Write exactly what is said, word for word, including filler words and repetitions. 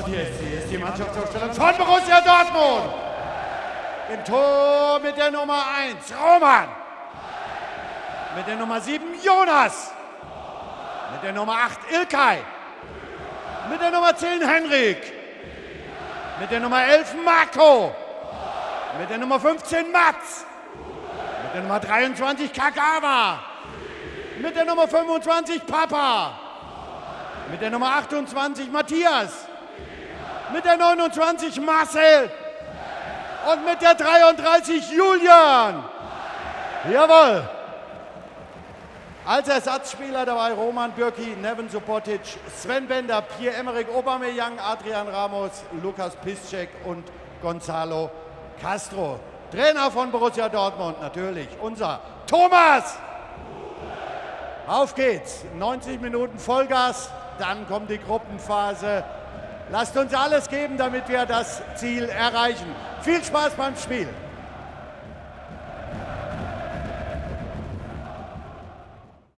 Und hier ist sie, hier ist die Mannschaftsaufstellung von Borussia Dortmund. Im Tor mit der Nummer eins, Roman. Mit der Nummer sieben, Jonas. Mit der Nummer acht, Ilkay. Mit der Nummer zehn, Henrik. Mit der Nummer elf, Marco. Mit der Nummer fünfzehn, Mats. Mit der Nummer dreiundzwanzig, Kagawa. Mit der Nummer fünfundzwanzig, Papa. Mit der Nummer achtundzwanzig, Matthias. Mit der neunundzwanzig, Marcel. Und mit der dreiunddreißig, Julian. Jawohl. Als Ersatzspieler dabei Roman Bürki, Neven Subotic, Sven Bender, Pierre-Emerick Aubameyang, Adrian Ramos, Lukas Piszczek und Gonzalo Castro. Trainer von Borussia Dortmund natürlich, unser Thomas. Auf geht's, neunzig Minuten Vollgas, dann kommt die Gruppenphase. Lasst uns alles geben, damit wir das Ziel erreichen. Viel Spaß beim Spiel.